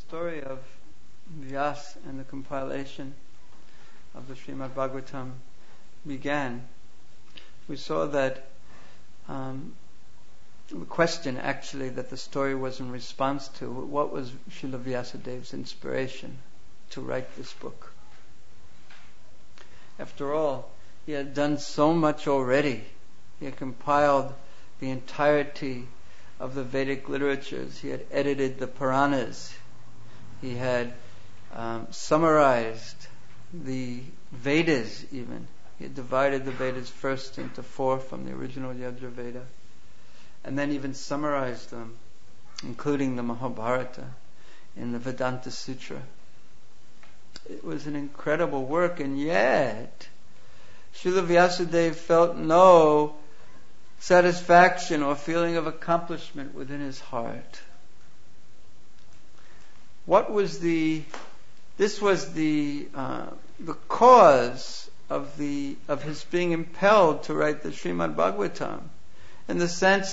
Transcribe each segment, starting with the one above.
story of Vyasa and the compilation of the Srimad Bhagavatam began, we saw that the question actually that the story was in response to, what was Srila Vyasadev's inspiration to write this book? After all, he had done so much already. He had compiled the entirety of the Vedic literatures. He had edited the Puranas. He had summarized the Vedas even. He had divided the Vedas first into 4 from the original Yajurveda, and then even summarized them, including the Mahabharata, in the Vedanta Sutra. It was an incredible work, and yet Srila Vyasadeva felt no satisfaction or feeling of accomplishment within his heart. This was the cause of his being impelled to write the Srimad Bhagavatam, in the sense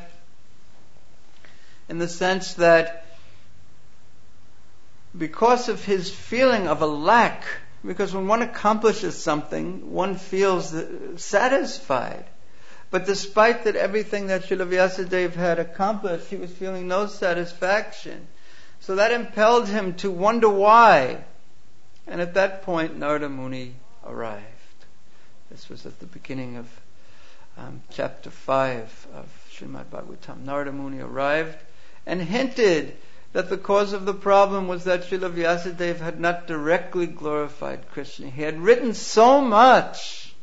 that because of his feeling of a lack, because when one accomplishes something, one feels satisfied. But despite that, everything that Srila Vyasadeva had accomplished, he was feeling no satisfaction. So that impelled him to wonder why. And at that point, Narada Muni arrived. This was at the beginning of chapter 5 of Srimad Bhagavatam. Narada Muni arrived and hinted that the cause of the problem was that Srila Vyasadeva had not directly glorified Krishna. He had written so much,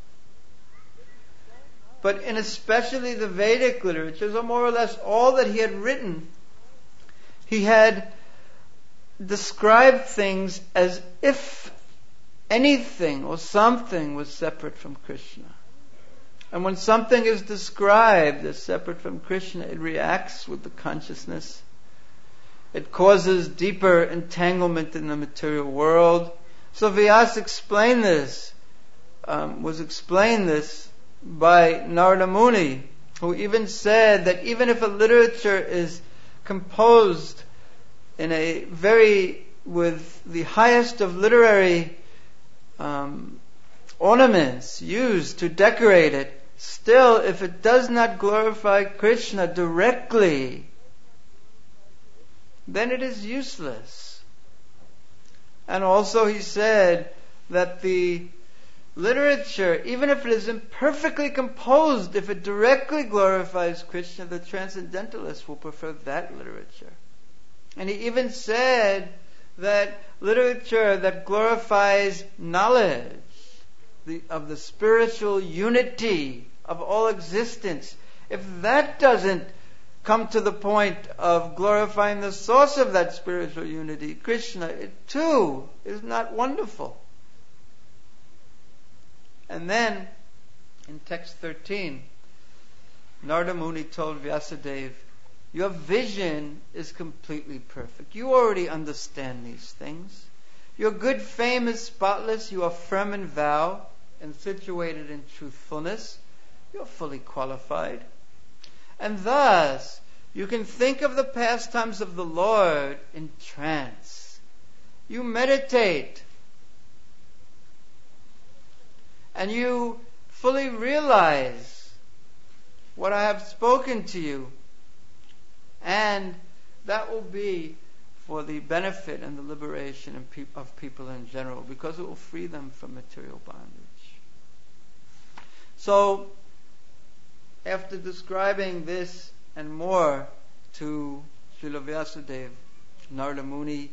but in especially the Vedic literatures, or more or less all that he had written, he had described things as if anything or something was separate from Krishna. And when something is described as separate from Krishna, it reacts with the consciousness. It causes deeper entanglement in the material world. So Vyasa explained this, was explained this by Narada Muni, who even said that even if a literature is composed with the highest of literary ornaments used to decorate it, still, if it does not glorify Krishna directly, then it is useless. And also he said that the literature, even if it is imperfectly composed, if it directly glorifies Krishna, the transcendentalists will prefer that literature. And he even said that literature that glorifies knowledge of the spiritual unity of all existence, if that doesn't come to the point of glorifying the source of that spiritual unity, Krishna, it too is not wonderful. And then, in text 13, Narada Muni told Vyasadeva, your vision is completely perfect. You already understand these things. Your good fame is spotless. You are firm in vow and situated in truthfulness. You're fully qualified. And thus, you can think of the pastimes of the Lord in trance. You meditate. And you fully realize what I have spoken to you. And that will be for the benefit and the liberation of people in general, because it will free them from material bondage. So, after describing this and more to Srila Vyasadeva, Narada Muni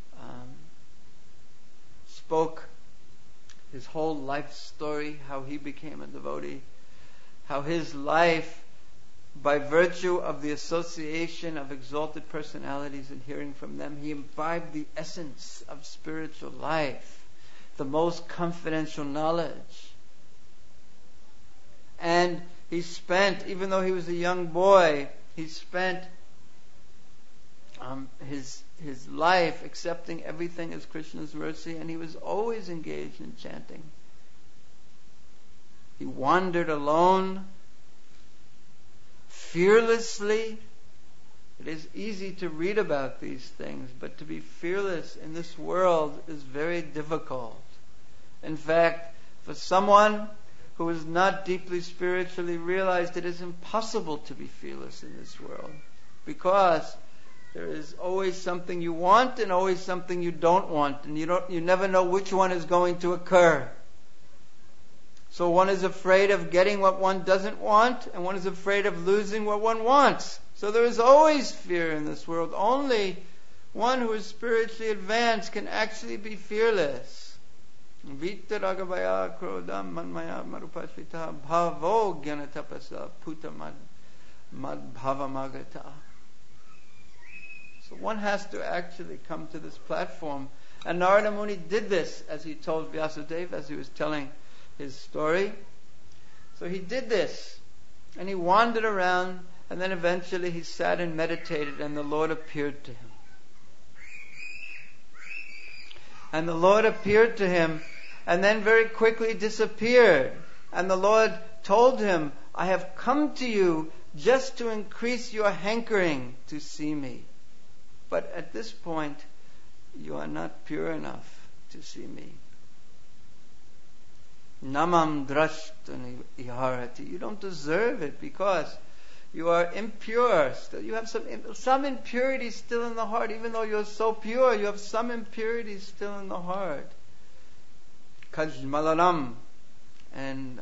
spoke his whole life story, how he became a devotee, how his life, by virtue of the association of exalted personalities and hearing from them, he imbibed the essence of spiritual life, the most confidential knowledge. And he spent, even though he was a young boy, he spent his life accepting everything as Krishna's mercy, and he was always engaged in chanting. He wandered alone, fearlessly, It is easy to read about these things, but to be fearless in this world is very difficult. In fact, for someone who is not deeply spiritually realized, it is impossible to be fearless in this world, because there is always something you want and always something you don't want, and you never know which one is going to occur. So one is afraid of getting what one doesn't want, and one is afraid of losing what one wants. So there is always fear in this world. Only one who is spiritually advanced can actually be fearless. So one has to actually come to this platform. And Narada Muni did this, as he told Vyasadeva, as he was telling his story. So he did this, and he wandered around, and then eventually he sat and meditated, and the Lord appeared to him. And the Lord appeared to him, and then very quickly disappeared. And the Lord told him, I have come to you just to increase your hankering to see me. But at this point, you are not pure enough to see me. Namam drashtani iharati. You don't deserve it because you are impure. Still, you have some impurity still in the heart. Even though you're so pure, you have some impurity still in the heart. Kajmalaram and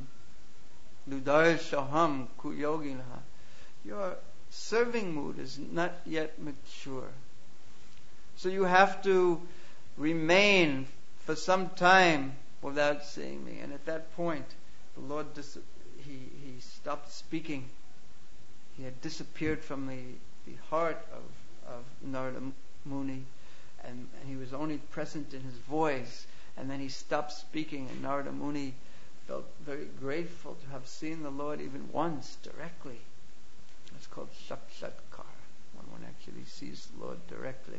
Ludar Shaham Kuyogina. Your serving mood is not yet mature. So you have to remain for some time without seeing me. And at that point, the Lord he stopped speaking. He had disappeared from the heart of Narada Muni, and he was only present in his voice. And then he stopped speaking, and Narada Muni felt very grateful to have seen the Lord even once directly. It's called Sakshatkar, when one actually sees the Lord directly.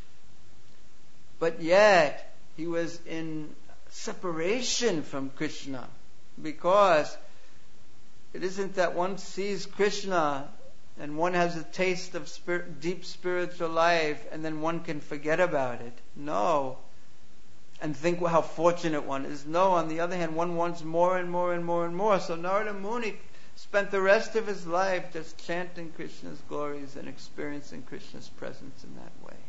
But yet, he was in separation from Krishna, because it isn't that one sees Krishna and one has a taste of deep spiritual life and then one can forget about it. No. And think how fortunate one is. No, on the other hand, one wants more and more and more and more. So Narada Muni spent the rest of his life just chanting Krishna's glories and experiencing Krishna's presence in that way.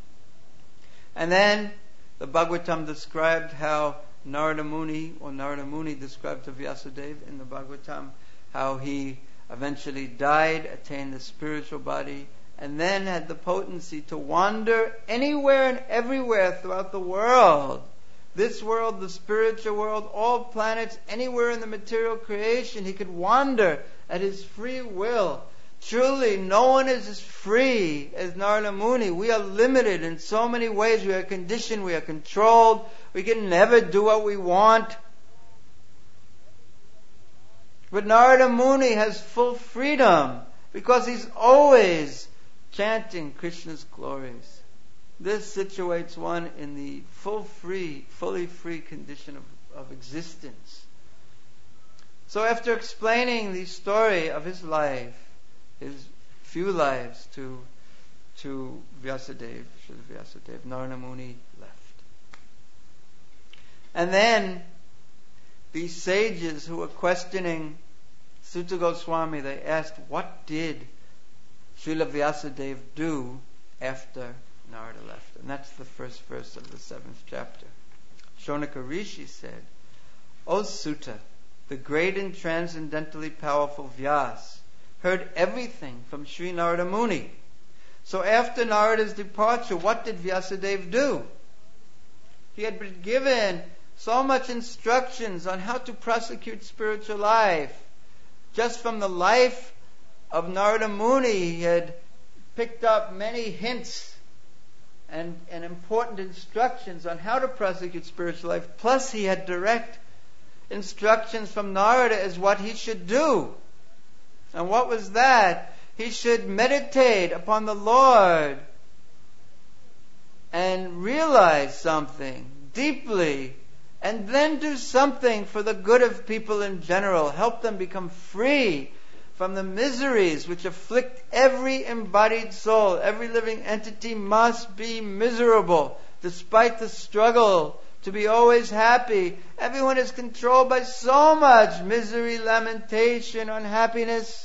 And then the Bhagavatam described how Narada Muni described to Vyasadeva in the Bhagavatam how he eventually died, attained the spiritual body, and then had the potency to wander anywhere and everywhere throughout the world. This world, the spiritual world, all planets, anywhere in the material creation, he could wander at his free will. Truly, no one is as free as Narada Muni. We are limited in so many ways. We are conditioned, we are controlled, we can never do what we want. But Narada Muni has full freedom because he's always chanting Krishna's glories. This situates one in the fully free condition of existence. So after explaining the story of his life, his few lives to Vyasadeva, Narada Muni left. And then these sages who were questioning Suta Goswami, they asked, what did Srila Vyasadeva do after Narada left? And that's the first verse of the 7th chapter. Shonaka Rishi said, O Suta, the great and transcendently powerful Vyas heard everything from Sri Narada Muni. So after Narada's departure, what did Vyasadeva do? He had been given so much instructions on how to prosecute spiritual life. Just from the life of Narada Muni, he had picked up many hints and important instructions on how to prosecute spiritual life. Plus, he had direct instructions from Narada as what he should do. And what was that? He should meditate upon the Lord and realize something deeply, and then do something for the good of people in general. Help them become free from the miseries which afflict every embodied soul. Every living entity must be miserable, despite the struggle to be always happy. Everyone is controlled by so much misery, lamentation, unhappiness.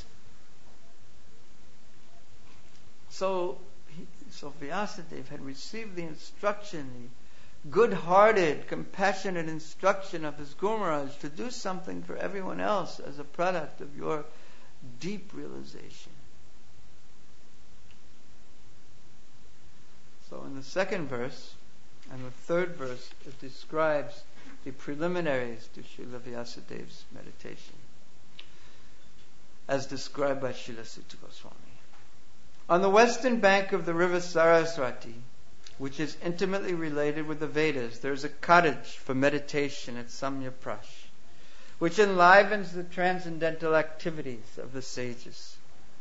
So Vyasadeva had received the instruction, the good-hearted, compassionate instruction of his Guru Maharaj to do something for everyone else as a product of your deep realization. So in the second verse and the third verse, it describes the preliminaries to Srila Vyasadeva's meditation, as described by Srila Sutta Goswami. On the western bank of the river Saraswati, which is intimately related with the Vedas, there is a cottage for meditation at Samyaprash, which enlivens the transcendental activities of the sages.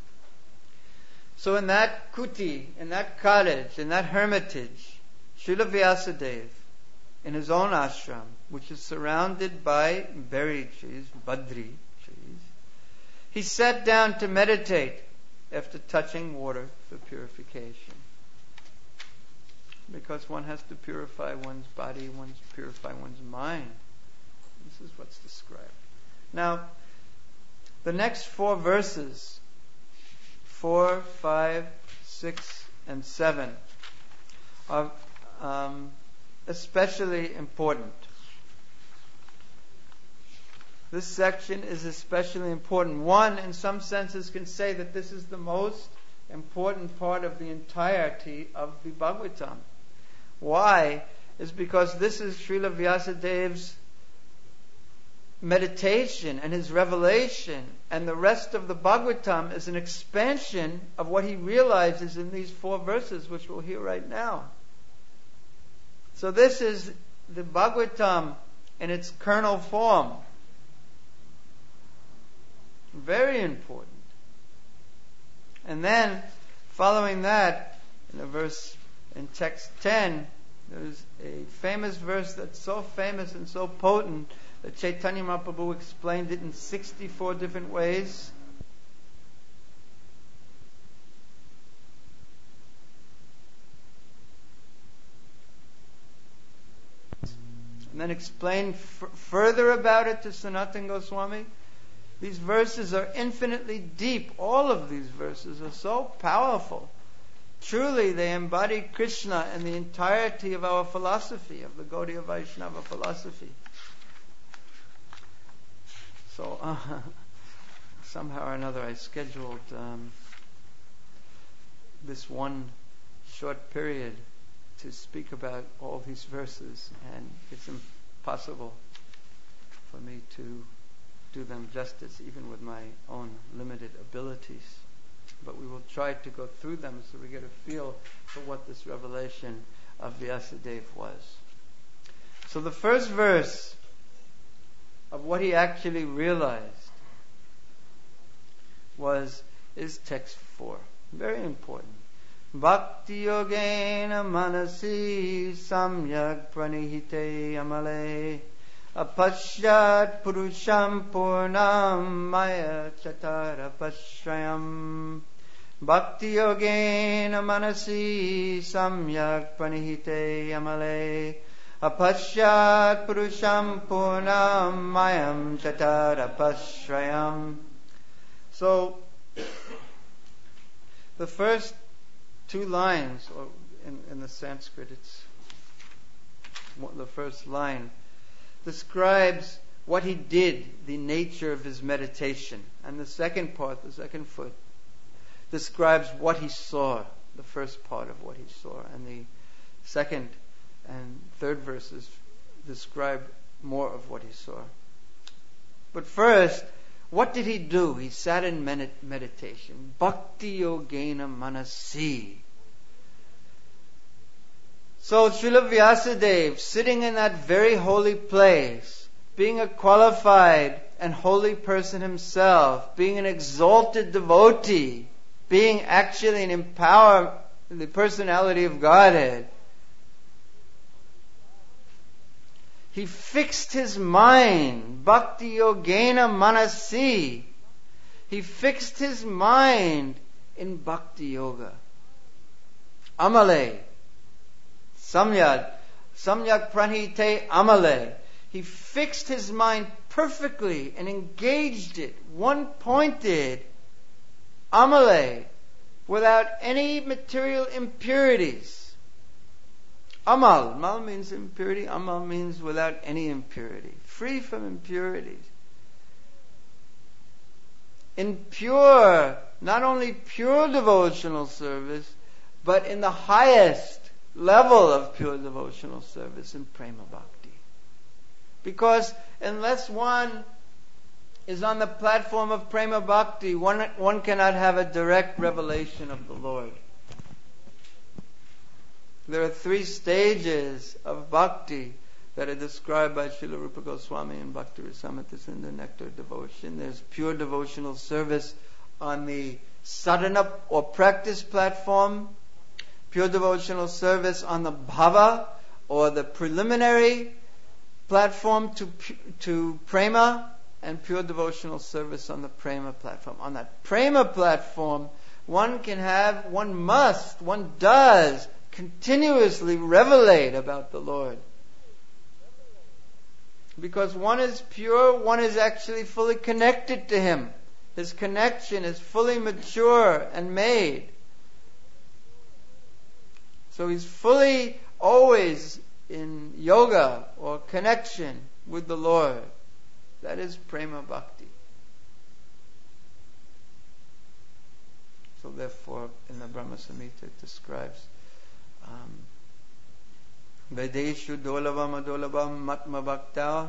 So in that kuti, in that cottage, in that hermitage, Srila Vyasadeva, in his own ashram, which is surrounded by berry trees, badri trees, he sat down to meditate after touching water for purification. Because one has to purify one's body, purify one's mind. This is what's described. Now, the next 4 verses, 4, 5, 6, and 7, are especially important. This section is especially important. One, in some senses, can say that this is the most important part of the entirety of the Bhagavatam. Why? Is because this is Srila Vyasadeva's meditation and his revelation, and the rest of the Bhagavatam is an expansion of what he realizes in these 4 verses, which we'll hear right now. So this is the Bhagavatam in its kernel form. Very important. And then, following that, in text 10, there's a famous verse that's so famous and so potent that Chaitanya Mahaprabhu explained it in 64 different ways. And then explained further about it to Sanatana Goswami. These verses are infinitely deep. All of these verses are so powerful. Truly, they embody Krishna and the entirety of our philosophy, of the Gaudiya Vaishnava philosophy. So, somehow or another, I scheduled this one short period to speak about all these verses, and it's impossible for me to do them justice, even with my own limited abilities. But we will try to go through them so we get a feel for what this revelation of Vyasadeva was. So the first verse of what he actually realized is text 4. Very important. Bhakti yogena manasi samyak pranihite amale apashyat purusham purnam maya chatara pashrayam. Bhakti yogena manasi samyak pranihite amale apashyat purusham purnam mayam chatara pashrayam. So, the first 2 lines, or in the Sanskrit, it's the first line, describes what he did, the nature of his meditation. And the second part, the second foot, describes what he saw, the first part of what he saw. And the second and third verses describe more of what he saw. But first, what did he do? He sat in meditation. Bhakti yogena manasi. So Srila Vyasadeva, sitting in that very holy place, being a qualified and holy person himself, being an exalted devotee, being actually an empower the personality of Godhead, he fixed his mind, bhakti yogena manasi. He fixed his mind in bhakti yoga. Amale. Samyak pranhite amale. He fixed his mind perfectly and engaged it, one-pointed, amale, without any material impurities. Amal. Mal means impurity. Amal means without any impurity. Free from impurities. In pure, not only pure devotional service, but in the highest level of pure devotional service in prema bhakti. Because unless one is on the platform of prema bhakti, one cannot have a direct revelation of the Lord. There are 3 stages of bhakti that are described by Srila Rupa Goswami in Bhakti Rasamrita Sindhu Nectar Devotion. There's pure devotional service on the sadhana or practice platform, pure devotional service on the bhava or the preliminary platform to prema, and pure devotional service on the prema platform. On that prema platform, one does continuously revelate about the Lord. Because one is pure, one is actually fully connected to Him. His connection is fully mature and made. So he's fully always in yoga or connection with the Lord. That is prema bhakti. So therefore, in the Brahma Samhita it describes Vedeshu dolavam adolavam matma bhakta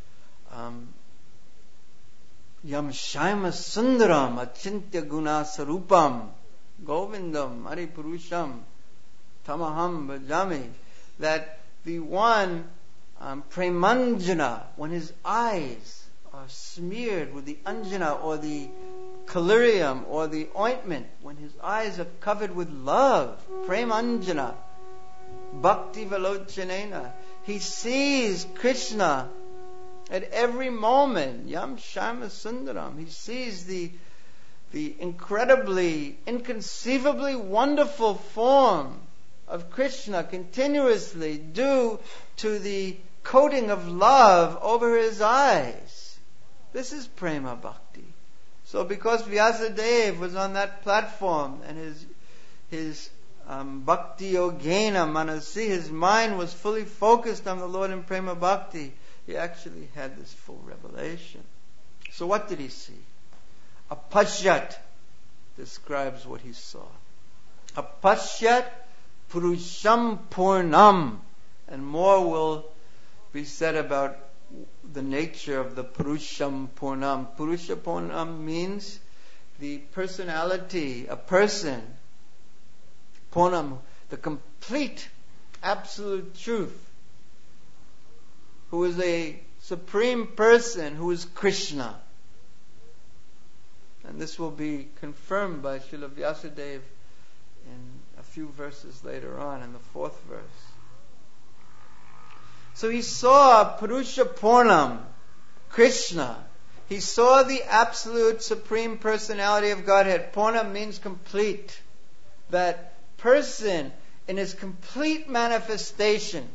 yam shaima sundaram achintya guna sarupam govindam haripurusham tamaham bhajami. That the one premanjana, when his eyes are smeared with the anjana or the collyrium or the ointment, when his eyes are covered with love, premanjana, bhakti valochanena, he sees Krishna at every moment. Yam Shama Sundaram. He sees the incredibly, inconceivably wonderful form of Krishna continuously due to the coating of love over his eyes. This is prema bhakti. So because Vyasadeva was on that platform and his bhakti yogena manasi, his mind was fully focused on the Lord in prema bhakti, he actually had this full revelation. So what did he see? Apashyat describes what he saw. Apashyat Purusham Purnam. And more will be said about the nature of the Purusham Purnam. Purusha Purnam means the personality, a person. Purnam, the complete, absolute truth. Who is a supreme person, who is Krishna. And this will be confirmed by Srila Vyasadeva in a few verses later on, in the 4th verse. So he saw Purusha Purnam, Krishna. He saw the absolute supreme personality of Godhead. Purnam means complete. That person in his complete manifestation.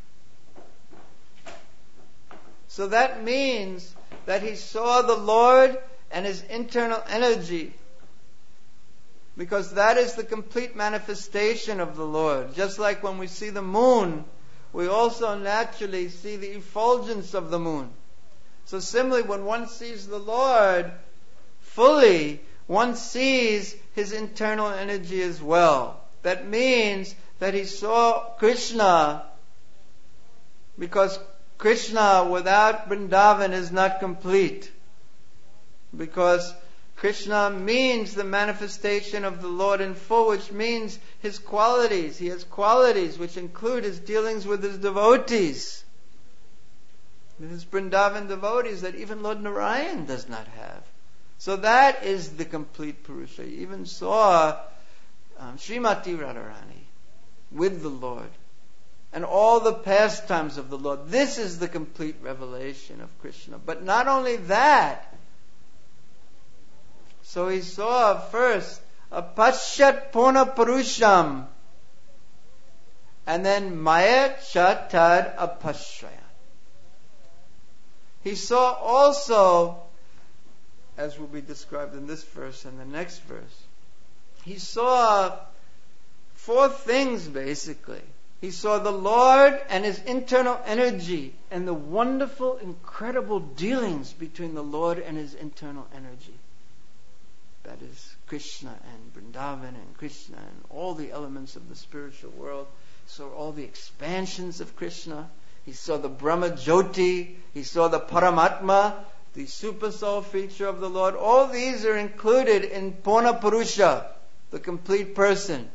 So that means that he saw the Lord and his internal energy. Because that is the complete manifestation of the Lord. Just like when we see the moon, we also naturally see the effulgence of the moon. So similarly, when one sees the Lord fully, one sees his internal energy as well. That means that he saw Krishna, because Krishna without Vrindavan is not complete. Because Krishna means the manifestation of the Lord in full, which means his qualities. He has qualities which include his dealings with his devotees. His Vrindavan devotees that even Lord Narayan does not have. So that is the complete Purusha. He even saw Srimati Radharani with the Lord. And all the pastimes of the Lord. This is the complete revelation of Krishna. But not only that, So he saw first Apashyat Purna Purusham, and then Maya Chatad Apashraya. He saw also, as will be described in this verse and the next verse, he saw four things basically. He saw the Lord and His internal energy and the wonderful, incredible dealings between the Lord and His internal energy. That is Krishna and Vrindavan and Krishna and all the elements of the spiritual world. He saw all the expansions of Krishna. He saw the Brahma Jyoti. He saw the Paramatma, the super soul feature of the Lord. All these are included in Purna Purusha, the complete person.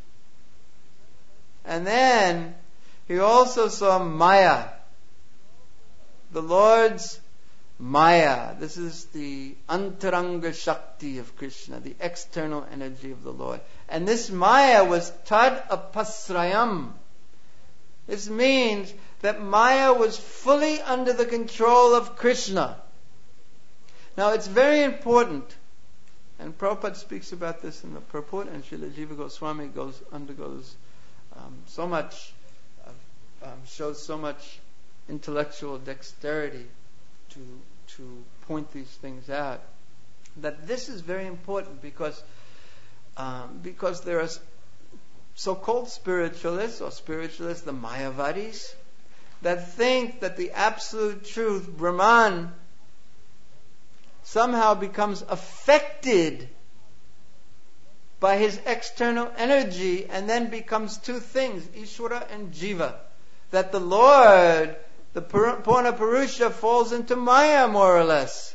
And then he also saw Maya, the Lord's Maya. This is the Antaranga Shakti of Krishna, the external energy of the Lord. And this Maya was Tad Apasrayam. This means that Maya was fully under the control of Krishna. Now it's very important, and Prabhupada speaks about this in the purport, and Srila Jiva Goswami undergoes so much, shows so much intellectual dexterity to point these things out. That this is very important because there are so-called spiritualists, the Mayavadis, that think that the absolute truth, Brahman, somehow becomes affected by his external energy and then becomes two things, Ishvara and Jiva. That the Lord, the Purna Purusha, falls into Maya more or less.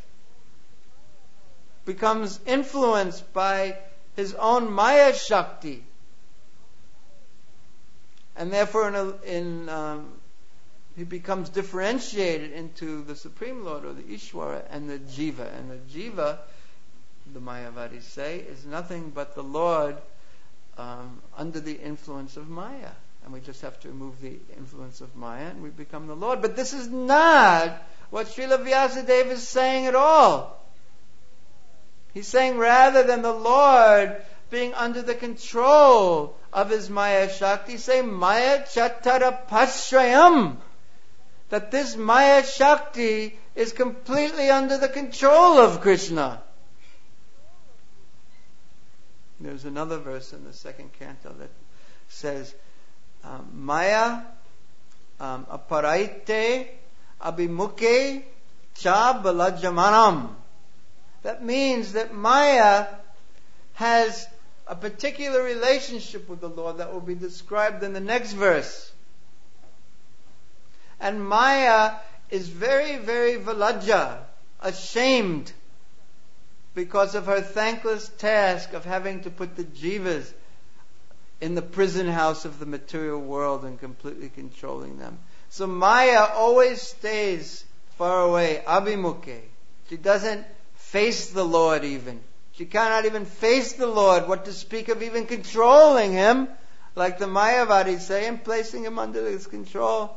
Becomes influenced by his own Maya Shakti. And therefore he becomes differentiated into the Supreme Lord, or the Ishvara, and the Jiva. And the Jiva, the Mayavadis say, is nothing but the Lord under the influence of Maya. And we just have to remove the influence of Maya and we become the Lord. But this is not what Srila Vyasadeva is saying at all. He's saying rather than the Lord being under the control of his Maya Shakti, say Maya Chatara Pashrayam. That this Maya Shakti is completely under the control of Krishna. There's another verse in the second canto that says, Maya aparaite abhimuke cha balajamanam. That means that Maya has a particular relationship with the Lord that will be described in the next verse. And Maya is very, very valaja, ashamed, because of her thankless task of having to put the jivas in the prison house of the material world and completely controlling them. So Maya always stays far away, abhimuke. She doesn't face the Lord even. She cannot even face the Lord, what to speak of even controlling him, like the Mayavadis say, and placing him under his control.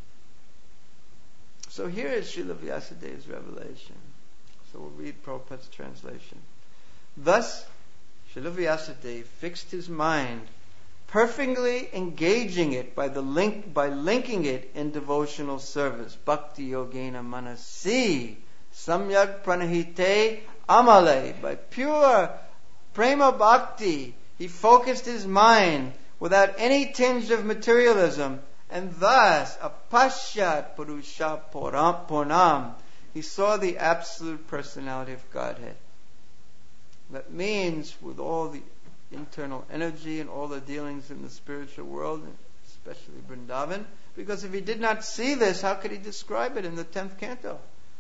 So here is Srila Vyasadeva's revelation. So we'll read Prabhupada's translation. Thus, Srila Vyasadeva fixed his mind, perfectly engaging it by linking it in devotional service. Bhakti yogena manasi samyak pranahite amale. By pure prema bhakti, he focused his mind without any tinge of materialism, and thus apashyat purusha purnam. He saw the absolute personality of Godhead. That means with all the internal energy and all the dealings in the spiritual world, especially Vrindavan, because if he did not see this, how could he describe it in the 10th canto?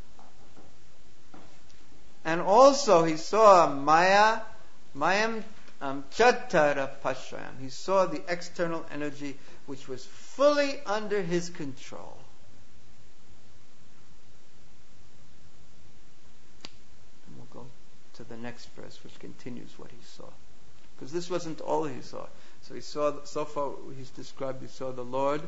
And also he saw Mayam Chattara Pashrayam. He saw the external energy which was fully under his control. And we'll go to the next verse, which continues what he saw. Because this wasn't all he saw. So he saw, so far he's described, he saw the Lord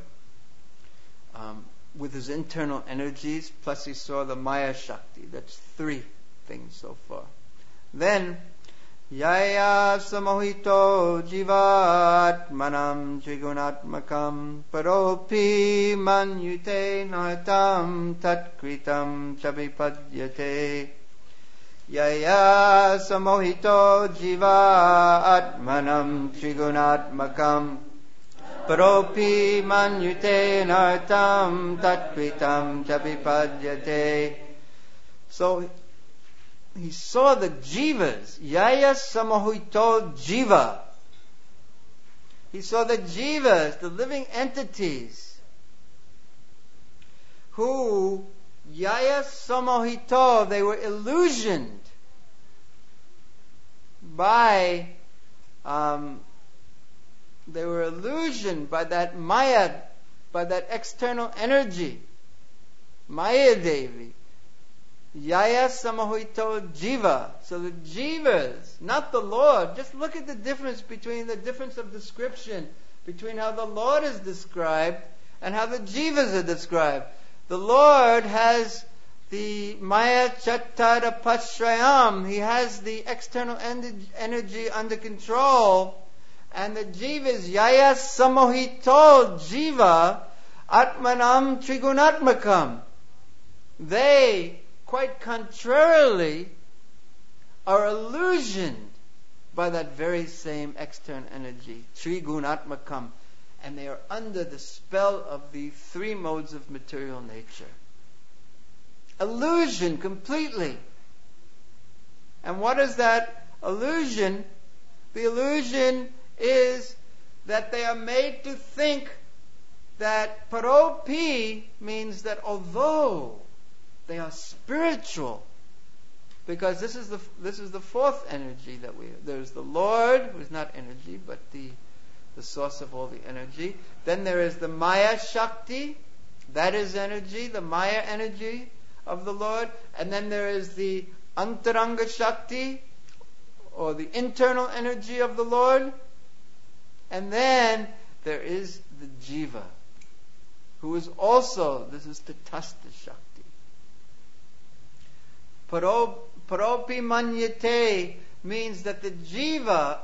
with his internal energies, plus he saw the Maya Shakti. That's 3 things so far. Then, Yaya samohito jivat manam trigunatmakam paropi manyute natam tatkritam chavipadyate. Yaya samohito jiva atmanam trigunatmakam paropi manyute nartam tatkritam chavipadyate. So he saw the jivas, yaya samohito jiva. He saw the jivas, the living entities, who yaya samohito, they were illusioned by that Maya, by that external energy, Maya Devi. Yaya samohito jiva. So the jivas, not the Lord. Just look at the difference of description between how the Lord is described and how the jivas are described. The Lord has the Maya Chattara Pashrayam. He has the external energy under control. And the jivas, Yaya samohito jiva atmanam trigunatmakam. They, quite contrarily, are illusioned by that very same external energy, trigunatmakam. And they are under the spell of the three modes of material nature. Illusion completely. And what is that illusion? The illusion is that they are made to think that paropi means that although they are spiritual, because this is the fourth energy that there's the Lord, who is not energy, but the source of all the energy. Then there is the Maya Shakti, that is energy, the Maya energy of the Lord. And then there is the Antaranga Shakti, or the internal energy of the Lord. And then there is the Jiva, who is also, this is Tatastha Shakti. Paropi manyate means that the Jiva,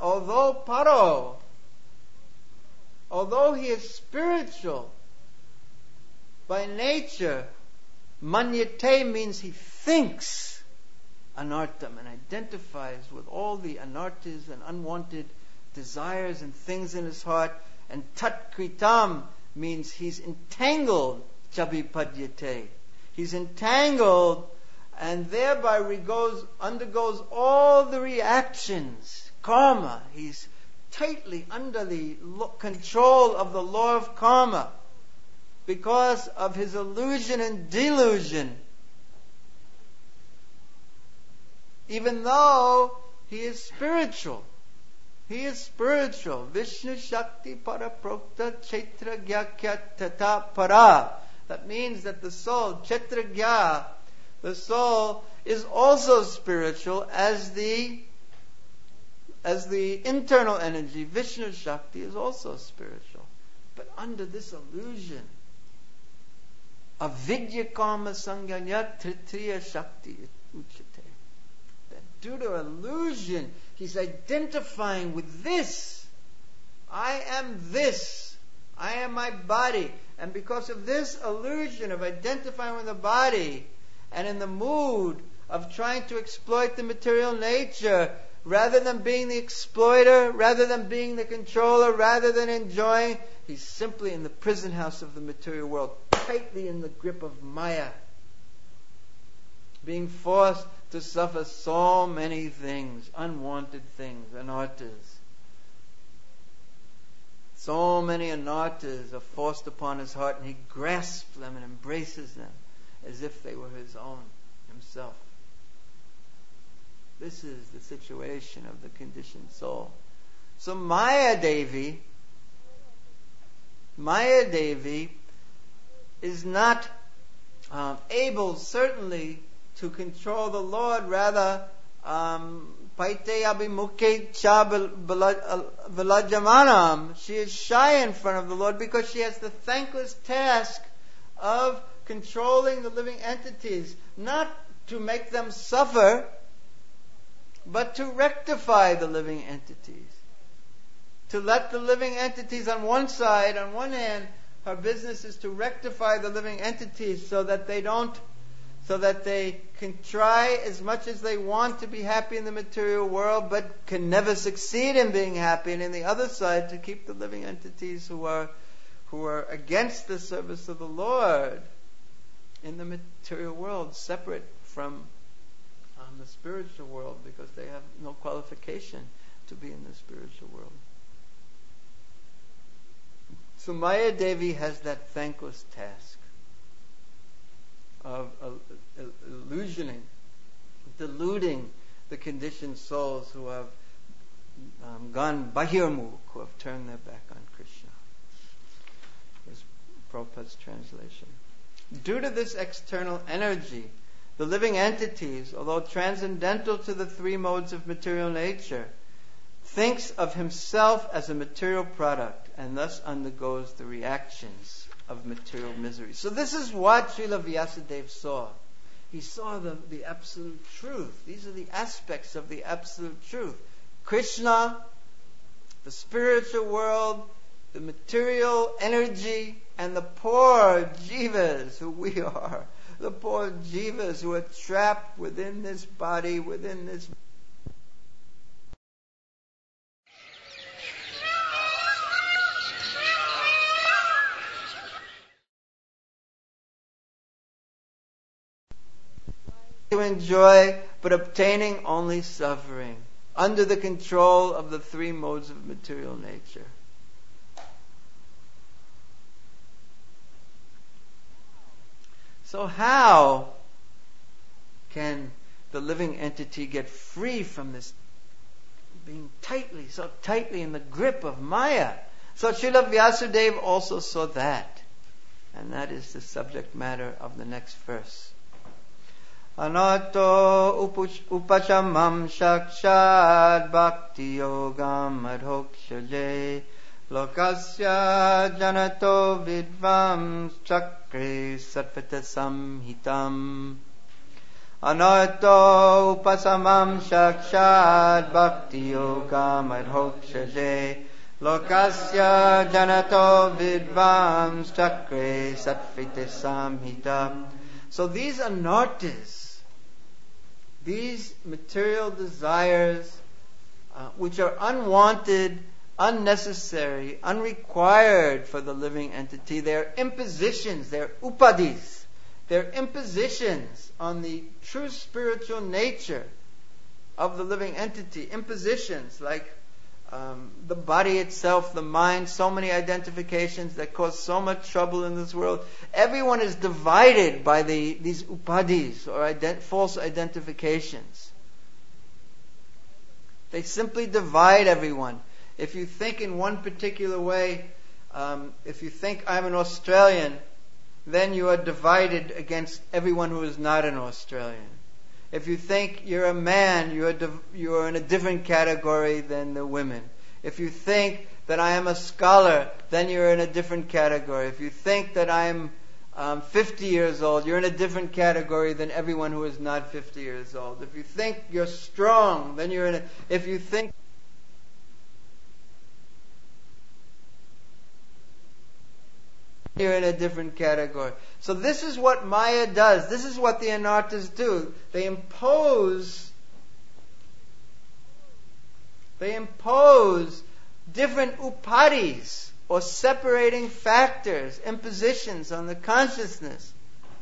although he is spiritual by nature, manyate means he thinks anartam and identifies with all the anartas and unwanted desires and things in his heart. And tatkritam means he's entangled, chavipadyate. He's entangled and thereby undergoes all the reactions, karma. He's tightly under the control of the law of karma because of his illusion and delusion. Even though he is spiritual. He is spiritual. Vishnu Shakti Paraprokta Chetra Gyakya Tata Para. That means that the soul, Chetra Gya, the soul is also spiritual as the internal energy. Vishnu Shakti is also spiritual. But under this illusion, avidya karma sanganya tritriya shakti uchate. That due to illusion, he's identifying with this. I am this. I am my body. And because of this illusion of identifying with the body, and in the mood of trying to exploit the material nature, rather than being the exploiter, rather than being the controller, rather than enjoying, he's simply in the prison house of the material world, tightly in the grip of Maya, being forced to suffer so many things, unwanted things, anartas. So many anartas are forced upon his heart, and he grasps them and embraces them as if they were his own, himself. This is the situation of the conditioned soul. So Maya Devi is not able, certainly, to control the Lord. Rather, Paite abhimukhe cha vilajamanam. She is shy in front of the Lord because she has the thankless task of controlling the living entities, not to make them suffer, but to rectify the living entities. To let the living entities on one side, on one hand, her business is to rectify the living entities so that they can try as much as they want to be happy in the material world, but can never succeed in being happy. And on the other side, to keep the living entities who are against the service of the Lord in the material world separate from the spiritual world, because they have no qualification to be in the spiritual world. So Maya Devi has that thankless task of deluding the conditioned souls who have gone bahirmukh, who have turned their back on Krishna. Here's Prabhupada's translation. Due to this external energy, the living entities, although transcendental to the three modes of material nature, thinks of himself as a material product and thus undergoes the reactions of material misery. So this is what Srila Vyasadeva saw. He saw the absolute truth. These are the aspects of the absolute truth. Krishna, the spiritual world, the material energy, and the poor jivas who we are. The poor jivas who are trapped within this body, within this to enjoy, but obtaining only suffering, under the control of the three modes of material nature. So how can the living entity get free from this being so tightly in the grip of Maya? So Srila Vyasadeva also saw that. And that is the subject matter of the next verse. Anato upachamam shakshad bhakti yogam adhokshaje lokasya janato vidvam chakre satvata samhitam. Anato upasamam shakshad bhakti yogam adhokshaje lokasya janato vidvam chakre satvata samhitam. So these anartas, these material desires, which are unwanted, unnecessary, unrequired for the living entity, they're impositions, they're upadis, they're impositions on the true spiritual nature of the living entity. Impositions like the body itself, the mind, so many identifications that cause so much trouble in this world. Everyone is divided by these upadis, or false identifications. They simply divide everyone. If you think in one particular way, if you think I'm an Australian, then you are divided against everyone who is not an Australian. If you think you're a man, you are in a different category than the women. If you think that I am a scholar, then you're in a different category. If you think that I'm 50 years old, you're in a different category than everyone who is not 50 years old. If you think you're strong, then you're in if you think you're in a different category. So this is what Maya does. This is what the anartas do. They impose different upadis, or separating factors, impositions on the consciousness,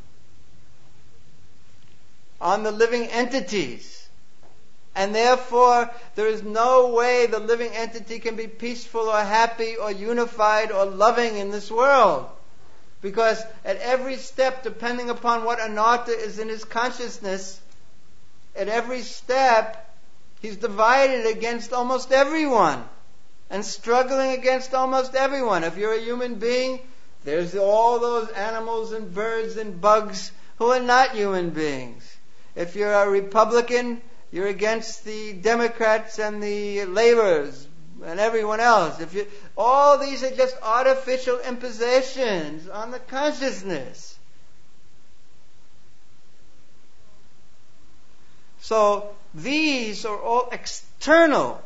on the living entities. And therefore, there is no way the living entity can be peaceful or happy or unified or loving in this world. Because at every step, depending upon what anartha is in his consciousness, at every step, he's divided against almost everyone and struggling against almost everyone. If you're a human being, there's all those animals and birds and bugs who are not human beings. If you're a Republican, you're against the Democrats and the Laborers and everyone else. All these are just artificial impositions on the consciousness. So these are all external.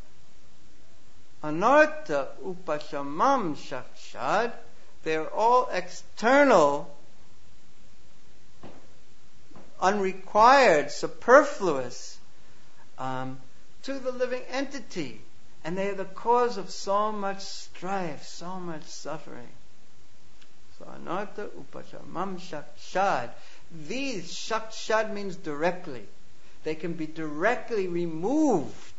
Anartha upashamam shakshad. They're all external, unrequired, superfluous to the living entity. And they are the cause of so much strife, so much suffering. So anartha upashamam shakshad. These, shakshad means directly. They can be directly removed,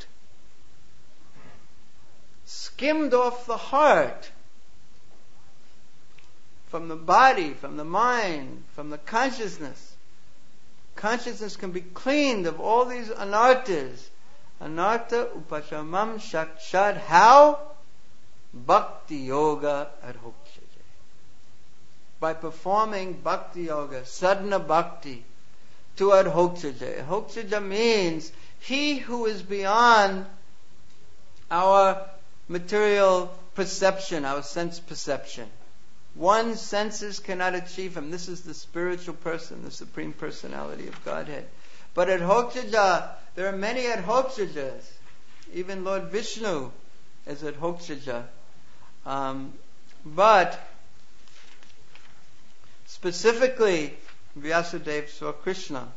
skimmed off the heart, from the body, from the mind, from the consciousness. Consciousness can be cleaned of all these anarthas. Anartha upashamam shakshad. How? Bhakti yoga adhokshaja. By performing bhakti yoga, sadhana bhakti, to adhokshaja. Adhokshaja means he who is beyond our material perception, our sense perception. One's senses cannot achieve him. This is the spiritual person, the Supreme Personality of Godhead. But adhokshaja, there are many adhokshajas. Even Lord Vishnu is adhokshaja. But specifically, Vyasadeva saw Krishna.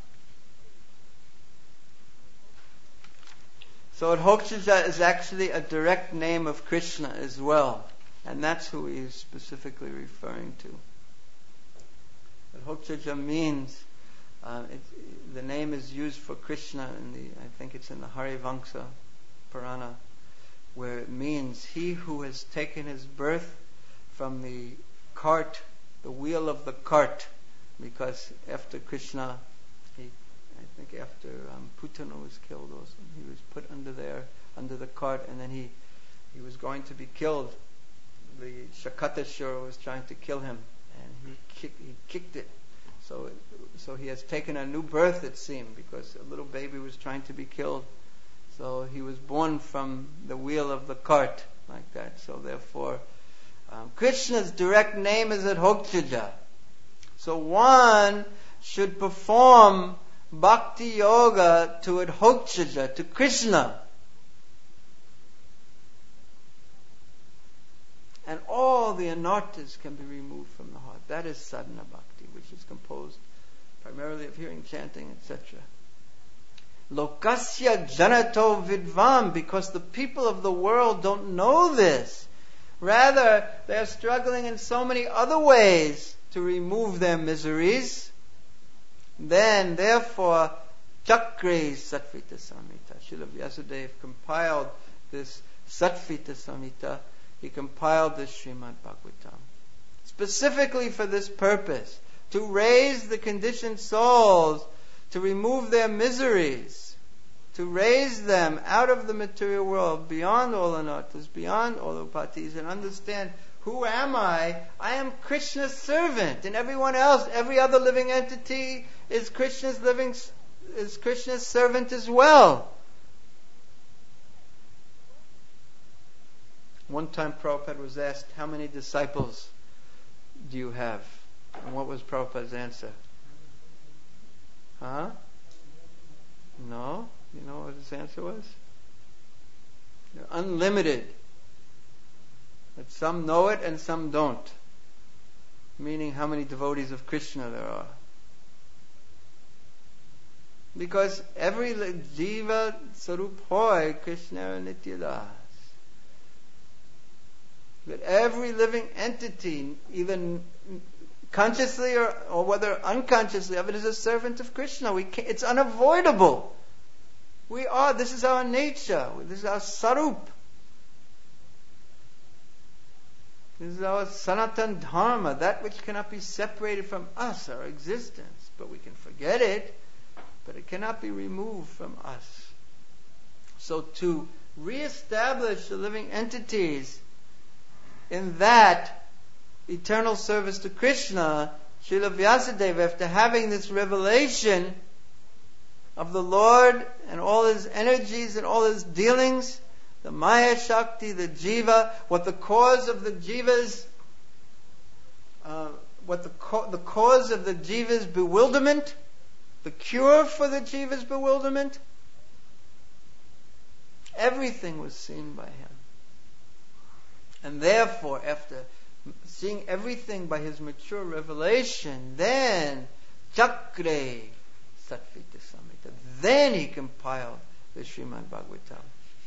So adhokshaja is actually a direct name of Krishna as well. And that's who he is specifically referring to. Adhokshaja means, the name is used for Krishna I think it's in the Harivamsa Purana, where it means he who has taken his birth from the cart, the wheel of the cart, because after Krishna, I think after Putana was killed also, he was put under the cart, and then he was going to be killed. The Shakatashura was trying to kill him, and he kicked it. So he has taken a new birth, it seemed, because a little baby was trying to be killed. So he was born from the wheel of the cart, like that. So therefore, Krishna's direct name is Adhokshaja. So one should perform bhakti yoga to Adhokshaja, to Krishna. And all the anarthas can be removed from the heart. That is sadhana bhakti, which is composed primarily of hearing, chanting, etc. Lokasya janato vidvam, because the people of the world don't know this. Rather, they are struggling in so many other ways to remove their miseries. Then, therefore, Chakre Satvita Samhita. Srila Vyasadeva compiled this Satvita Samhita. He compiled this Srimad Bhagavatam specifically for this purpose, to raise the conditioned souls, to remove their miseries, to raise them out of the material world, beyond all anarthas, beyond all upatis, and understand, who am I? I am Krishna's servant, and everyone else, every other living entity is Krishna's servant as well. One time Prabhupada was asked, how many disciples do you have? And what was Prabhupada's answer? Huh? No? You know what his answer was? They're unlimited. But some know it and some don't. Meaning how many devotees of Krishna there are. Because every jiva sarup hoy Krishna nityadas. That every living entity, even consciously or whether unconsciously of it, is a servant of Krishna. It's unavoidable. This is our nature. This is our sarup. This is our sanatan dharma, that which cannot be separated from us, our existence. But we can forget it, but it cannot be removed from us. So to reestablish the living entities in that eternal service to Krishna, Srila Vyasadeva, after having this revelation of the Lord and all His energies and all His dealings, the Maya Shakti, the Jiva, what the cause of the Jiva's, the cause of the Jiva's bewilderment, The cure for the jiva's bewilderment? Everything was seen by him. And therefore, after seeing everything by his mature revelation, then Chakre Satvita Samhita, then he compiled the Srimad Bhagavatam.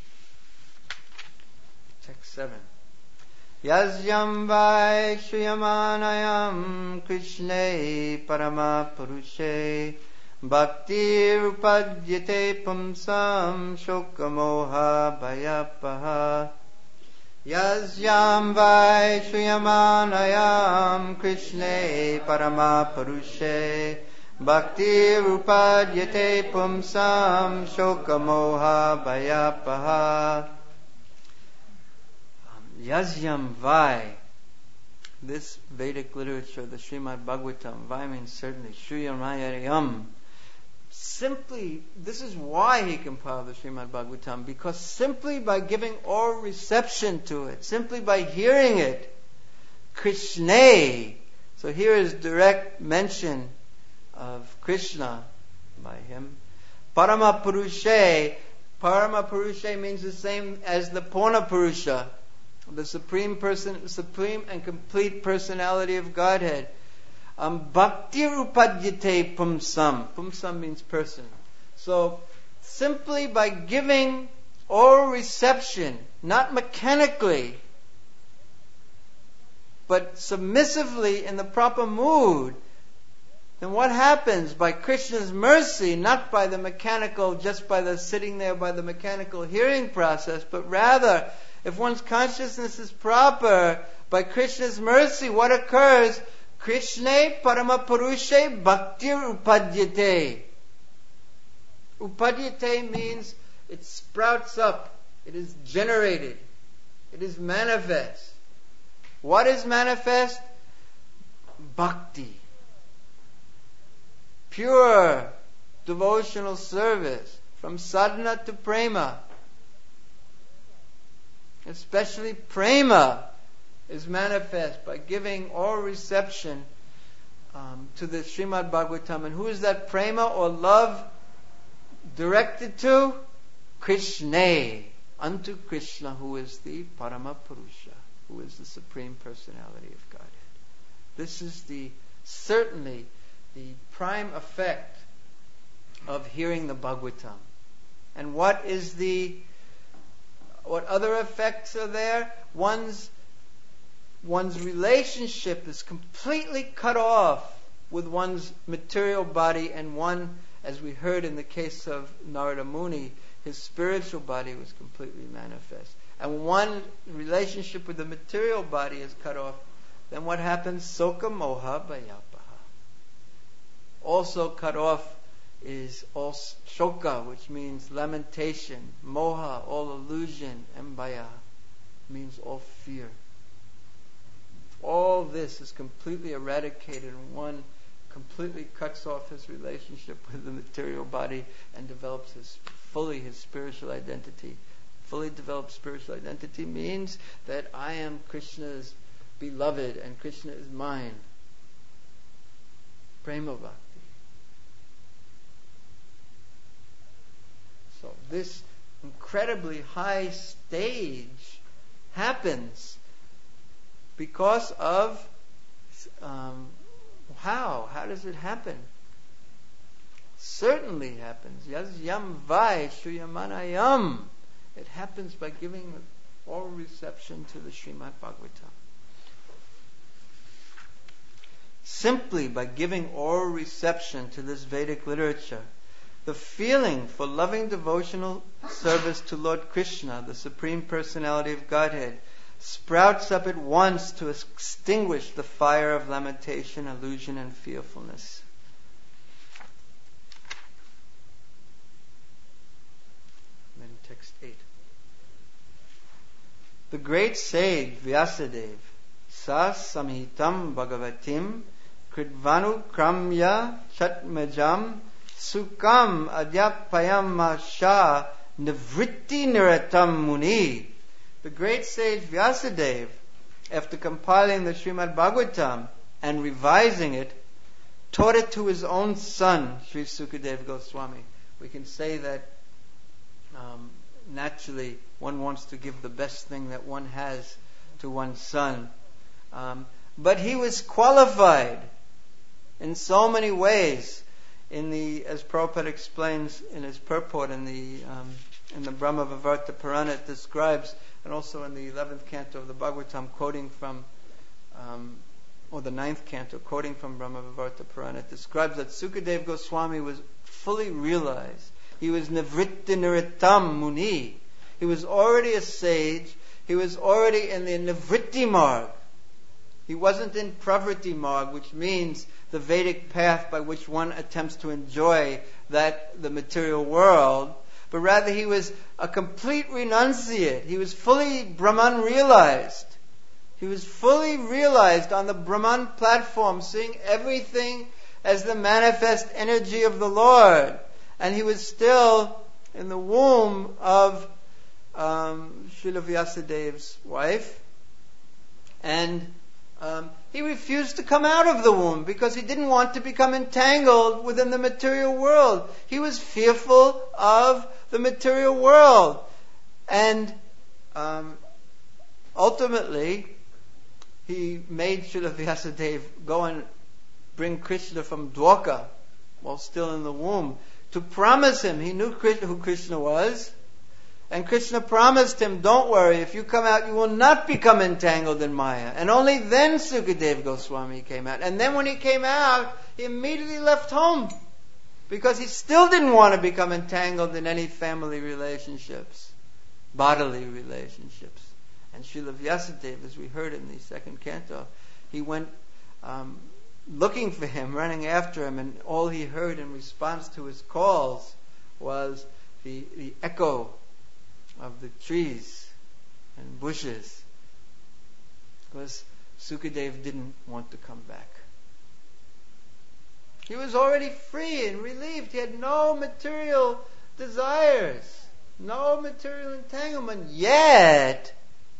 Text 7. Yasyam vai shuyamanayam Krishne parama purushe bhaktir upadyate pumsam shokamoha bhayapaha. Yasyam vai shuyamanayam Krishne parama purushe bhaktir upadyate pumsam shokamoha bhayapaha. Yasyam vai. This Vedic literature, the Srimad Bhagavatam, vai means certainly, Shuyamayarayam. Simply, this is why he compiled the Srimad Bhagavatam, because simply by giving oral reception to it, simply by hearing it, Krishna, so here is direct mention of Krishna by him, Parama Purusha means the same as the Purna Purusha, the supreme and complete personality of Godhead. Bhakti upadyate pumsam. Pumsam means person. So, simply by giving oral reception, not mechanically, but submissively in the proper mood, then what happens? By Krishna's mercy, not by the mechanical, just by the sitting there by the mechanical hearing process, but rather, if one's consciousness is proper, by Krishna's mercy, what occurs? Krishna parama purusha bhaktir upadyate. Upadyate means it sprouts up, it is generated, it is manifest. What is manifest? Bhakti. Pure devotional service, from sadhana to prema. Especially prema is manifest by giving oral reception to the Srimad Bhagavatam. And who is that prema or love directed to? Krishna. Unto Krishna, who is the Parama Purusha, who is the Supreme Personality of Godhead. This is certainly the prime effect of hearing the Bhagavatam. And what other effects are there? One's relationship is completely cut off with one's material body, and one, as we heard in the case of Narada Muni, his spiritual body was completely manifest. And one relationship with the material body is cut off, then what happens? Soka moha bhayapaha. Also cut off is all shoka, which means lamentation, moha, all illusion, and bhaya means all fear. All this is completely eradicated, and one completely cuts off his relationship with the material body and develops his spiritual identity. Fully developed spiritual identity means that I am Krishna's beloved and Krishna is mine. Prema Bhakti. So this incredibly high stage happens because of how? How does it happen? Certainly happens. Yasyam vai shuyamanayam. It happens by giving oral reception to the Srimad Bhagavatam. Simply by giving oral reception to this Vedic literature, the feeling for loving devotional service to Lord Krishna, the Supreme Personality of Godhead, sprouts up at once to extinguish the fire of lamentation, illusion, and fearfulness. Then text 8. The great sage Vyasadeva, sa samhitam bhagavatim kridvanu kramya chatmajam sukam adyapayam masha nivritti niratam muni. The great sage Vyasadeva, after compiling the Srimad Bhagavatam and revising it, taught it to his own son, Sri Sukadeva Goswami. We can say that naturally one wants to give the best thing that one has to one's son. But he was qualified in so many ways. As Prabhupada explains in his purport in the Brahma Vivarta Purana, it describes, and also in the 11th canto of the Bhagavatam, quoting from, or the 9th canto, quoting from Brahma Vivarta Purana, it describes that Sukadeva Goswami was fully realized. He was Nivritti Niritam Muni. He was already a sage. He was already in the Nivritti Marg. He wasn't in Pravriti Marg, which means the Vedic path by which one attempts to enjoy the material world, but rather he was a complete renunciate. He was fully Brahman realized. He was fully realized on the Brahman platform, seeing everything as the manifest energy of the Lord. And he was still in the womb of Srila Vyasadev's wife. And he refused to come out of the womb because he didn't want to become entangled within the material world. He was fearful of the material world. And ultimately, he made Srila Vyasadeva go and bring Krishna from Dwarka while still in the womb to promise him. He knew who Krishna was. And Krishna promised him, don't worry, if you come out, you will not become entangled in Maya. And only then Sukadeva Goswami came out. And then when he came out, he immediately left home. Because he still didn't want to become entangled in any family relationships, bodily relationships. And Srila Vyasadeva, as we heard in the 2nd canto, he went looking for him, running after him, and all he heard in response to his calls was the echo of the trees and bushes, because Sukadeva didn't want to come back. He was already free and relieved. He had no material desires, no material entanglement. Yet,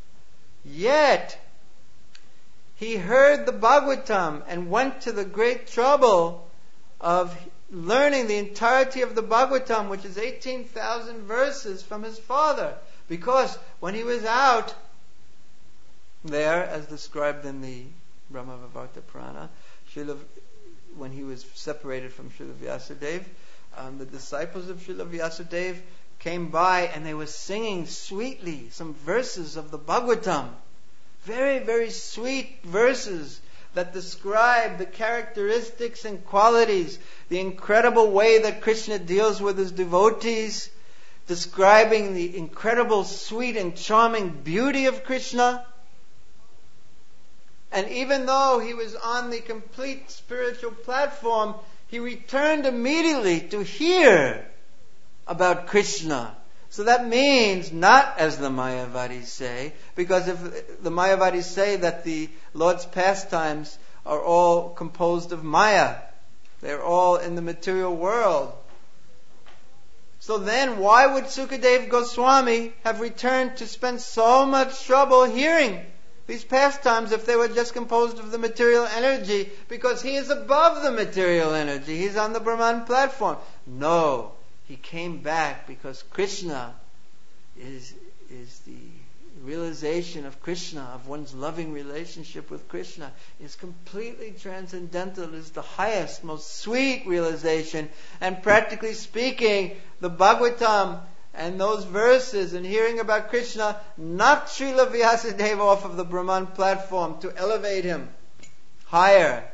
he heard the Bhagavatam and went to the great trouble of learning the entirety of the Bhagavatam, which is 18,000 verses, from his father. Because when he was out there, as described in the Brahma Vivarta Purana, when he was separated from Srila Vyasadeva, the disciples of Srila Vyasadeva came by and they were singing sweetly some verses of the Bhagavatam. Very, very sweet verses that describe the characteristics and qualities, the incredible way that Krishna deals with his devotees, describing the incredible, sweet and charming beauty of Krishna. And even though he was on the complete spiritual platform, he returned immediately to hear about Krishna. So that means not as the Mayavadis say, because if the Mayavadis say that the Lord's pastimes are all composed of Maya, they're all in the material world. So then why would Sukadeva Goswami have returned to spend so much trouble hearing these pastimes if they were just composed of the material energy? Because he is above the material energy. He's on the Brahman platform. No. He came back because Krishna is the realization of Krishna, of one's loving relationship with Krishna, is completely transcendental. It is the highest, most sweet realization. And practically speaking, the Bhagavatam and those verses and hearing about Krishna knocked Srila Vyasadeva off of the Brahman platform to elevate him higher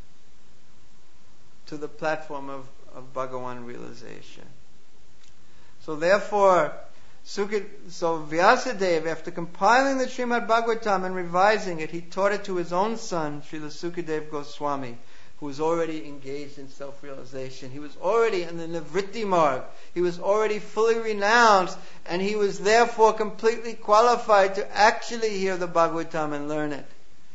to the platform of Bhagavan realization. So therefore, Vyasadeva, after compiling the Srimad Bhagavatam and revising it, he taught it to his own son, Srila Sukadeva Goswami, who was already engaged in self-realization. He was already in the Nivritti Marg. He was already fully renounced, and he was therefore completely qualified to actually hear the Bhagavatam and learn it.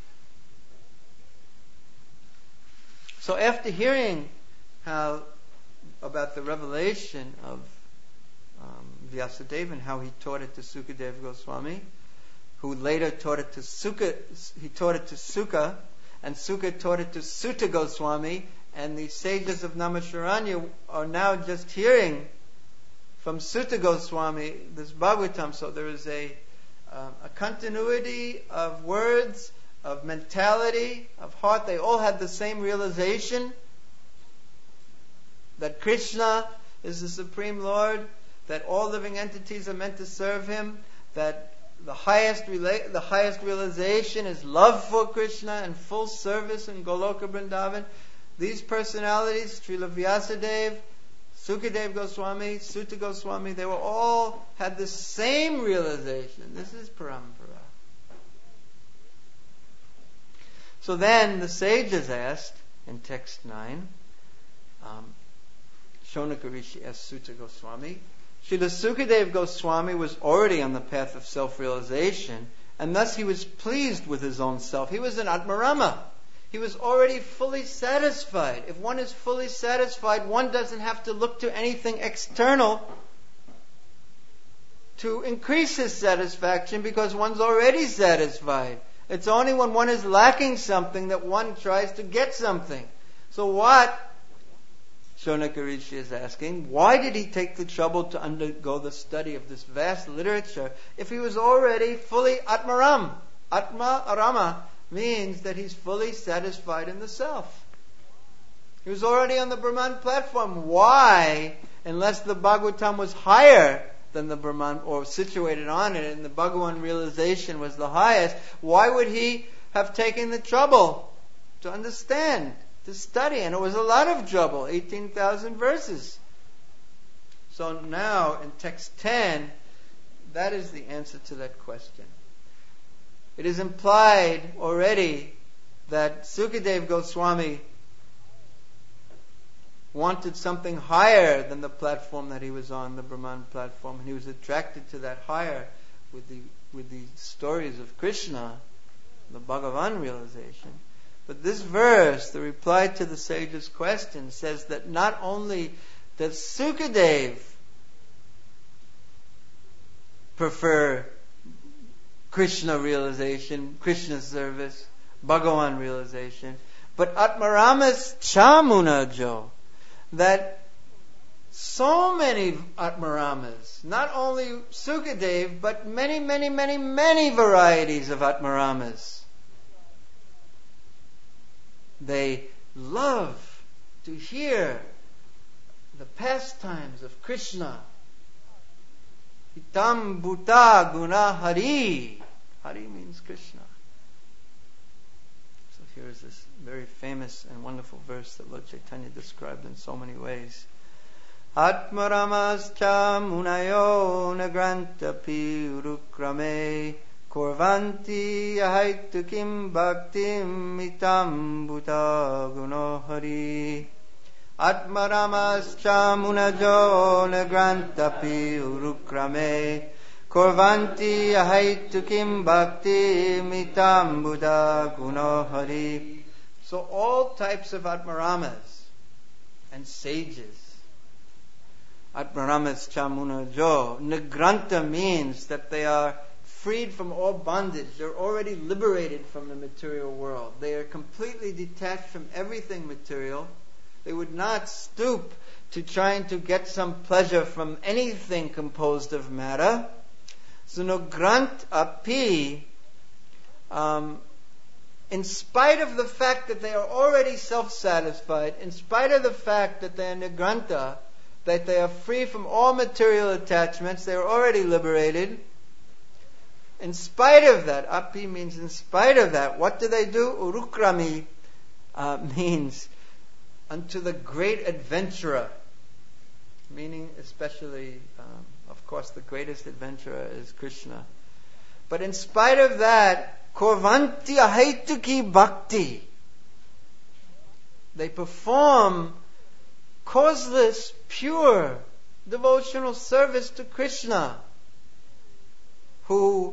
So after hearing about the revelation of Vyasadeva and how he taught it to Sukadeva Goswami, who later taught it to Suka, and Suka taught it to Sutta Goswami, And the sages of Naimisharanya are now just hearing from Sutta Goswami this Bhagavatam. So there is a continuity of words, of mentality, of heart. They all had the same realization that Krishna is the Supreme Lord, that all living entities are meant to serve Him, that the highest realization is love for Krishna and full service in Goloka Vrindavan. These personalities, Srila Vyasadeva, Sukadeva Goswami, Sutta Goswami, they were all had the same realization. This is parampara. So then the sages asked in text 9, Shonaka Rishi asked Sutta Goswami, Srila Sukadeva Goswami was already on the path of self-realization, and thus he was pleased with his own self. He was an Atmarama. He was already fully satisfied. If one is fully satisfied, one doesn't have to look to anything external to increase his satisfaction, because one's already satisfied. It's only when one is lacking something that one tries to get something. So what, Shonaka Rishi is asking, why did he take the trouble to undergo the study of this vast literature if he was already fully Atmaram? Atma Arama means that he's fully satisfied in the self. He was already on the Brahman platform. Why, unless the Bhagavatam was higher than the Brahman, or situated on it, and the Bhagavan realization was the highest, why would he have taken the trouble to understand, to study? And it was a lot of trouble, 18,000 verses. So now, in text 10, that is the answer to that question. It is implied already that Sukadeva Goswami wanted something higher than the platform that he was on, the Brahman platform, and he was attracted to that higher with the stories of Krishna, the Bhagavan realization. But this verse, the reply to the sage's question, says that not only does Sukadeva prefer Krishna realization, Krishna service, Bhagavan realization, but Atmaramas Chamunajo, that so many Atmaramas, not only Sukadeva, but many, many, many, many varieties of Atmaramas, they love to hear the pastimes of Krishna. Itam bhuta guna hari. Hari means Krishna. So here is this very famous and wonderful verse that Lord Chaitanya described in so many ways. Atmaramascha munayo nagrantapi urukrame korvanti ahaitu kim bhaktim itam bhuta guna hari. Atmaramascha munajo nagrantapi urukrame korvanti ahaitu kim bhakti mitam buddha guna hari. So all types of Atmaramas and sages. Atmaramas chamunajo. Nagranta means that they are freed from all bondage. They're already liberated from the material world. They are completely detached from everything material. They would not stoop to trying to get some pleasure from anything composed of matter. So Nagrant api, in spite of the fact that they are already self-satisfied, in spite of the fact that they are Nagranta, that they are free from all material attachments, they are already liberated. In spite of that, api means in spite of that, what do? Urukrami means unto the great adventurer, meaning especially, of course, the greatest adventurer is Krishna. But in spite of that, korvanti ahaituki bhakti, they perform causeless, pure devotional service to Krishna, who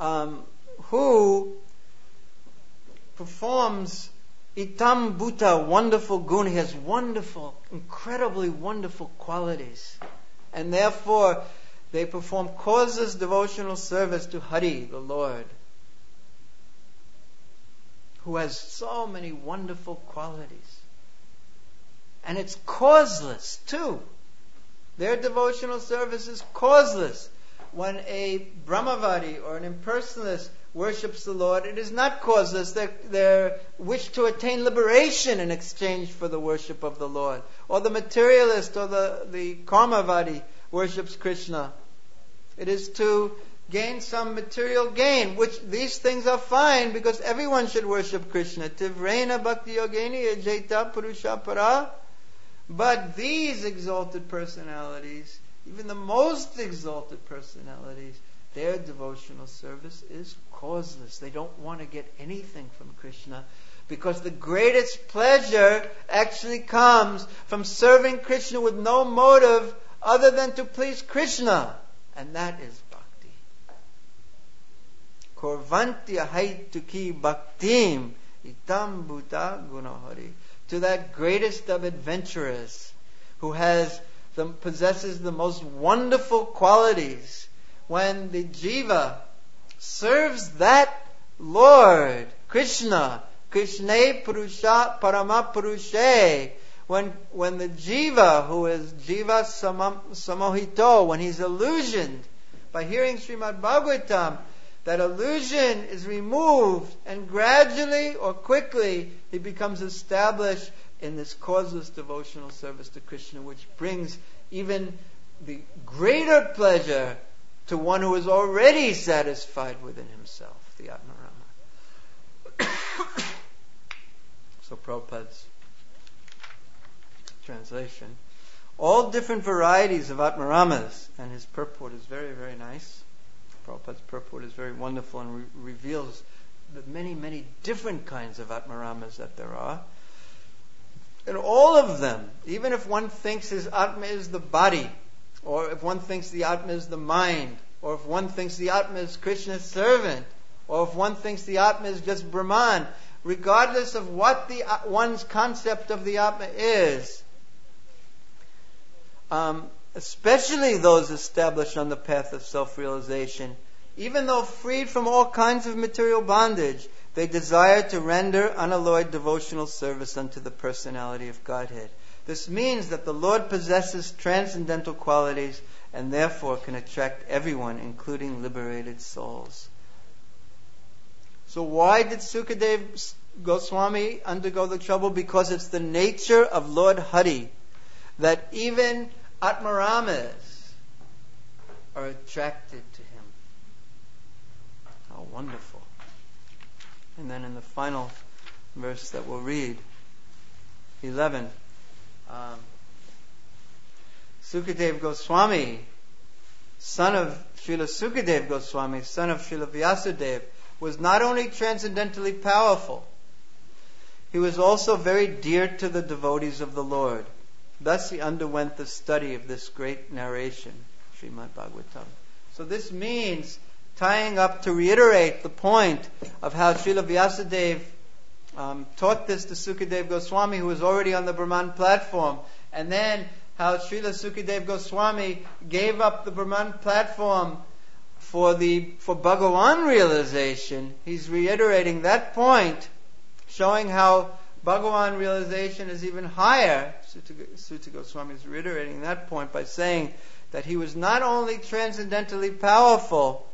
performs Itam Bhuta, wonderful guna. He has wonderful, incredibly wonderful qualities. And therefore, they perform causeless devotional service to Hari, the Lord, who has so many wonderful qualities. And it's causeless too. Their devotional service is causeless. When a Brahmavadi or an impersonalist worships the Lord, it is not causeless. They wish to attain liberation in exchange for the worship of the Lord. Or the materialist or the Karmavadi worships Krishna. It is to gain some material gain, which these things are fine because everyone should worship Krishna. Tivrena bhakti yogeni ajeta purusha para. But these exalted personalities, even the most exalted personalities, their devotional service is causeless. They don't want to get anything from Krishna because the greatest pleasure actually comes from serving Krishna with no motive other than to please Krishna. And that is bhakti. Korvanti ahaituki bhaktim itam bhuta gunahari. To that greatest of adventurers who possesses the most wonderful qualities. When the jiva serves that Lord, Krishna, Krishna Purusha Parama Purushe, when the jiva, who is jiva samohito, when he's illusioned by hearing Srimad Bhagavatam, that illusion is removed and gradually or quickly he becomes established in this causeless devotional service to Krishna, which brings even the greater pleasure to one who is already satisfied within himself, the Atmarama. So Prabhupada's translation. All different varieties of Atmaramas, and his purport is very, very nice. Prabhupada's purport is very wonderful and reveals the many, many different kinds of Atmaramas that there are. And all of them, even if one thinks his Atma is the body, or if one thinks the Atma is the mind, or if one thinks the Atma is Krishna's servant, or if one thinks the Atma is just Brahman, regardless of what one's concept of the Atma is, especially those established on the path of self-realization, even though freed from all kinds of material bondage, they desire to render unalloyed devotional service unto the personality of Godhead. This means that the Lord possesses transcendental qualities and therefore can attract everyone, including liberated souls. So why did Sukadev Goswami undergo the trouble? Because it's the nature of Lord Hari that even Atmaramas are attracted to him. How wonderful. And then in the final verse that we'll read, 11, Sukadev Goswami, son of Srila Sukadev Goswami, son of Srila Vyasadeva, was not only transcendently powerful, he was also very dear to the devotees of the Lord. Thus he underwent the study of this great narration, Srimad Bhagavatam. So this means, tying up to reiterate the point of how Srila Vyasadeva taught this to Sukadev Goswami, who was already on the Brahman platform, and then how Srila Sukadev Goswami gave up the Brahman platform for Bhagavan realization. He's reiterating that point, showing how Bhagavan realization is even higher. Suta Goswami is reiterating that point by saying that he was not only transcendently powerful,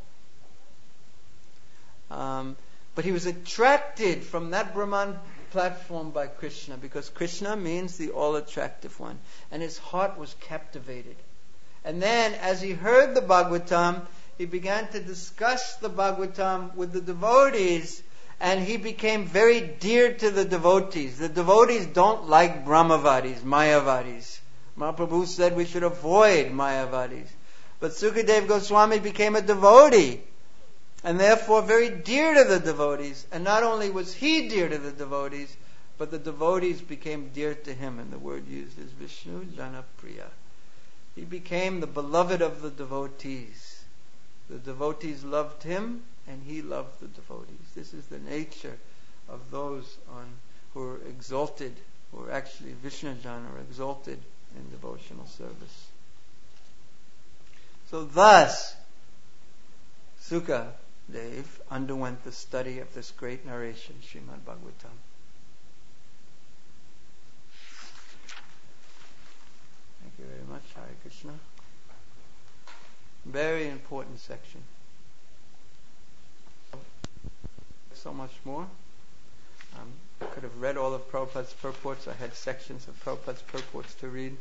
but he was attracted from that Brahman platform by Krishna, because Krishna means the all-attractive one, and his heart was captivated. And then, as he heard the Bhagavatam, he began to discuss the Bhagavatam with the devotees, and he became very dear to the devotees. The devotees don't like Brahmavadis, Mayavadis. Mahaprabhu said we should avoid Mayavadis. But Sukadev Goswami became a devotee, and therefore very dear to the devotees. And not only was he dear to the devotees, but the devotees became dear to him. And the word used is Vishnu Janapriya. He became the beloved of the devotees. The devotees loved him, and he loved the devotees. This is the nature of those who are exalted, who are actually Vishnu-jana, or exalted in devotional service. So thus, Sukadev underwent the study of this great narration, Srimad Bhagavatam. Krishna. Very important section. So much more. I could have read all of Prabhupada's purports. I had sections of Prabhupada's purports to read.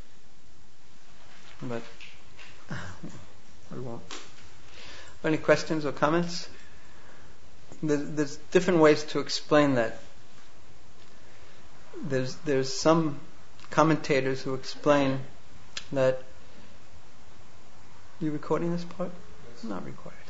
But we won't. Any questions or comments? There's different ways to explain that. There's some commentators who explain that. You recording this part? Yes. Not required.